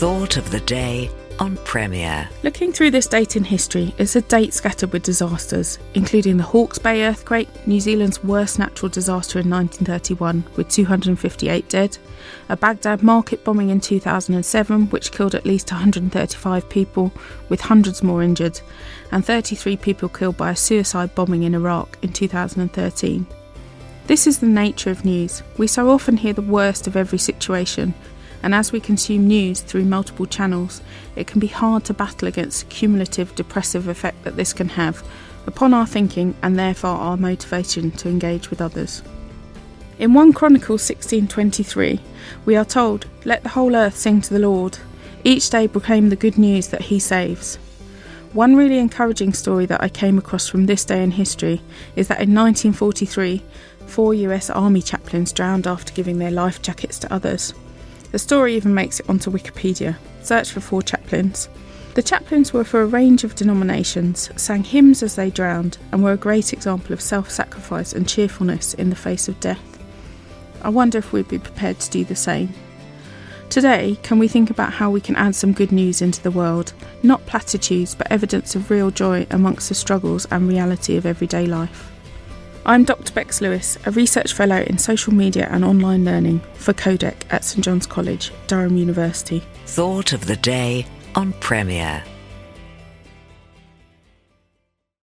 Thought of the day on Premier. Looking through this date in history, it's a date scattered with disasters, including the Hawke's Bay earthquake, New Zealand's worst natural disaster in 1931 with 258 dead, a Baghdad market bombing in 2007 which killed at least 135 people with hundreds more injured, and 33 people killed by a suicide bombing in Iraq in 2013. This is the nature of news. We so often hear the worst of every situation, and as we consume news through multiple channels, it can be hard to battle against the cumulative depressive effect that this can have upon our thinking and therefore our motivation to engage with others. In 1 Chronicles 16:23, we are told, "Let the whole earth sing to the Lord. Each day proclaim the good news that he saves." One really encouraging story that I came across from this day in history is that in 1943, 4 US Army chaplains drowned after giving their life jackets to others. The story even makes it onto Wikipedia. Search for 4 chaplains. The chaplains were for a range of denominations, sang hymns as they drowned, and were a great example of self-sacrifice and cheerfulness in the face of death. I wonder if we'd be prepared to do the same. Today, can we think about how we can add some good news into the world? Not platitudes, but evidence of real joy amongst the struggles and reality of everyday life. I'm Dr. Bex Lewis, a research fellow in social media and online learning for Codec at St John's College, Durham University. Thought of the day on Premier.